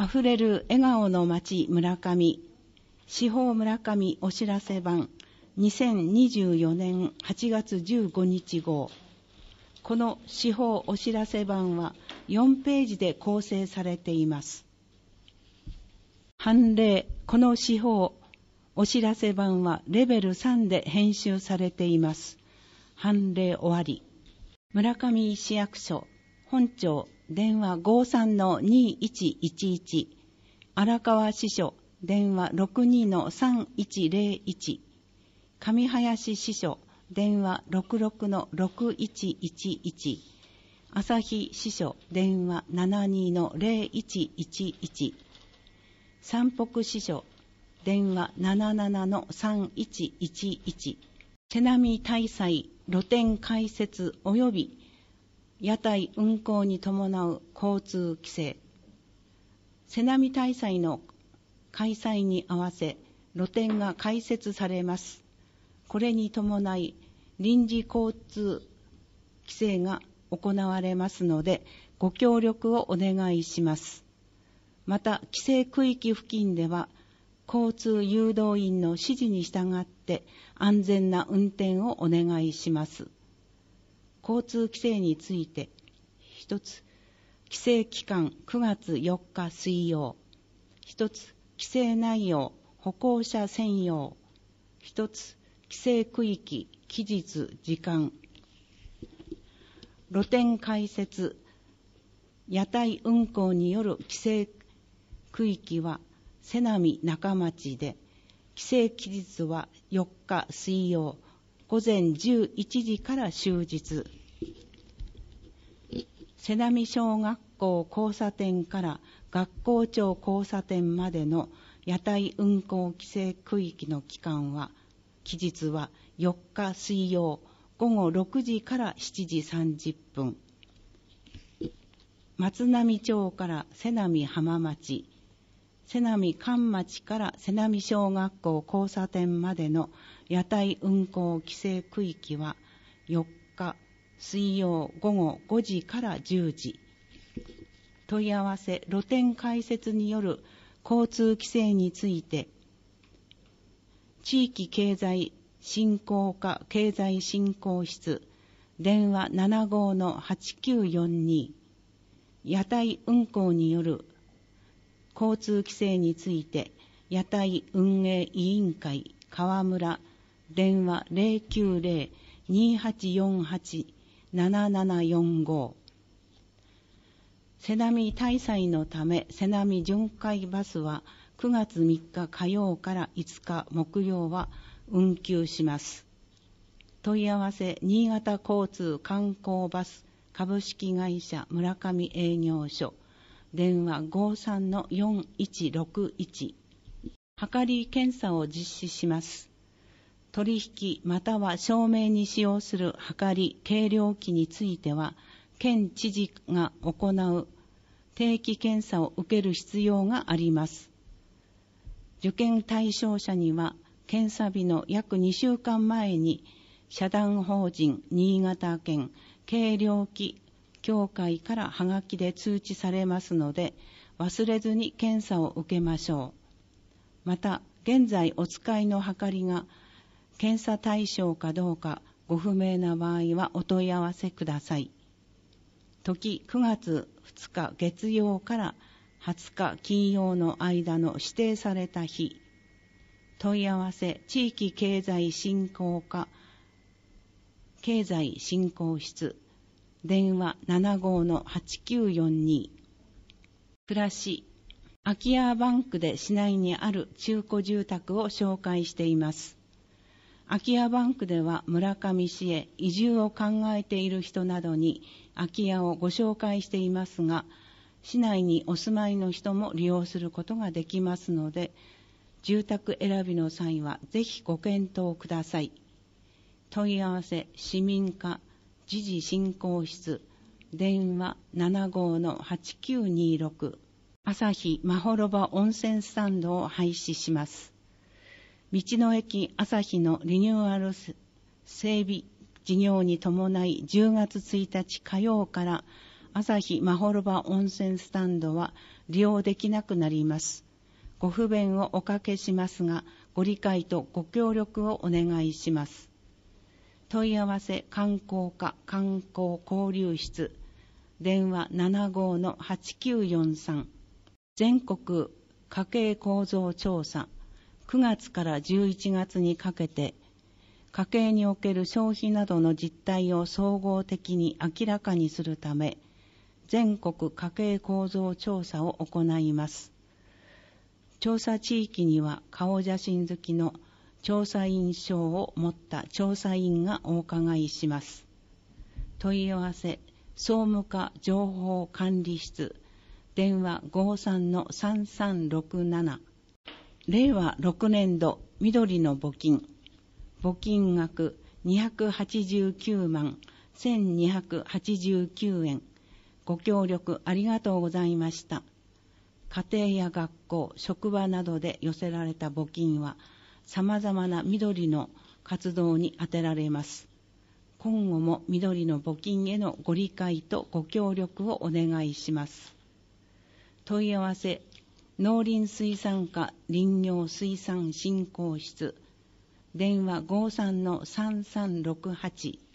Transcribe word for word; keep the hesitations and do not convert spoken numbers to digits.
あふれる笑顔の街村上、司法村上お知らせ版にせんにじゅうよねんはちがつじゅうごにち号。この司法お知らせ版はよんページで構成されています。判例、この司法お知らせ版はレベルさんで編集されています。判例終わり。村上市役所本庁電話 ごさんのにいちいちいち、荒川支所電話 ろくにのさんいちゼロいち、上林支所電話 ろくろくのろくいちいちいち、旭支所電話 ななにのゼロいちいちいち、山北支所電話 なななのさんいちいちいち、瀬波大祭露店開設及び屋台運行に伴う交通規制。瀬波大祭の開催に合わせ露店が開設されます。これに伴い臨時交通規制が行われますのでご協力をお願いします。また規制区域付近では交通誘導員の指示に従って安全な運転をお願いします。交通規制について一つ、規制期間くがつよっか水曜。一つ、規制内容歩行者専用。一つ、規制区域期日時間。露店開設屋台運行による規制区域は瀬波中町で、規制期日はよっか水曜午前じゅういちじから終日。瀬波小学校交差点から学校町交差点までの屋台運行規制区域の期間は、期日はよっか水曜午後ろくじからしちじさんじゅっぷん。松並町から瀬波浜町、瀬波関町から瀬波小学校交差点までの屋台運行規制区域はよっか水曜午後ごじからじゅうじ。問い合わせ露店開設による交通規制について、地域経済振興課経済振興室電話 ななごのはちきゅうよんに、屋台運行による交通規制について屋台運営委員会川村電話 ゼロきゅうゼロ にはちよんはち ななななよんご。瀬波大祭のため瀬波巡回バスはくがつみっか火曜からいつか木曜は運休します。問い合わせ新潟交通観光バス株式会社村上営業所電話 ごさんのよんいちろくいち。測り検査を実施します。取引または証明に使用する測り計量器については、県知事が行う定期検査を受ける必要があります。受験対象者には、検査日の約にしゅうかんまえに、社団法人新潟県計量器協会からはがきで通知されますので、忘れずに検査を受けましょう。また、現在お使いの測りが検査対象かどうかご不明な場合はお問い合わせください。時くがつふつか月曜からはつか金曜の間の指定された日。問い合わせ地域経済振興課経済振興室電話 ななごのはちきゅうよんに。暮らし空き家バンクで市内にある中古住宅を紹介しています。空き家バンクでは村上市へ移住を考えている人などに空き家をご紹介していますが、市内にお住まいの人も利用することができますので、住宅選びの際はぜひご検討ください。問い合わせ市民課時事振興室電話 ななごのはちきゅうにろく。朝日まほろば温泉スタンドを廃止します。道の駅朝日のリニューアル整備事業に伴いじゅうがつついたち火曜から朝日まほろば温泉スタンドは利用できなくなります。ご不便をおかけしますが、ご理解とご協力をお願いします。問い合わせ観光課観光交流室、電話 ななごー はちきゅうよんさん。全国家計構造調査、くがつからじゅういちがつにかけて、家計における消費などの実態を総合的に明らかにするため、全国家計構造調査を行います。調査地域には顔写真付きの調査員証を持った調査員がお伺いします。問い合わせ総務課情報管理室、電話 ごーさんのさんさんろくなな。れいわろくねんど緑の募金、募金額にひゃくはちじゅうきゅうまんせんにひゃくはちじゅうきゅうえん。ご協力ありがとうございました。家庭や学校、職場などで寄せられた募金は、さまざまな緑の活動に充てられます。今後も緑の募金へのご理解とご協力をお願いします。問い合わせ農林水産課林業水産振興室、電話 ごーさんのさんさんろくはち。